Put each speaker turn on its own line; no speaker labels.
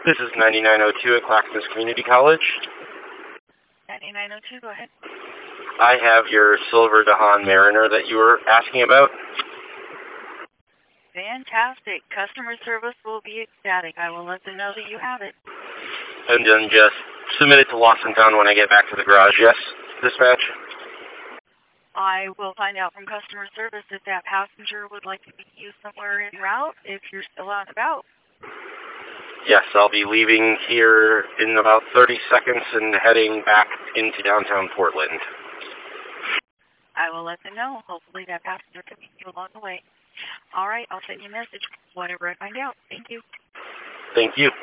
This is 9902 at Clackamas Community College.
9902, go ahead.
I have your Silver DeHaan Mariner that you were asking about.
Fantastic. Customer service will be ecstatic. I will let them know that you have it.
And then just submit it to Lost and Found when I get back to the garage, yes, dispatch?
I will find out from customer service if that passenger would like to meet you somewhere en route, if you're still out and about.
Yes, I'll be leaving here in about 30 seconds and heading back into downtown Portland.
I will let them know. Hopefully that passenger can meet you along the way. All right, I'll send you a message whenever I find out. Thank you.
Thank you.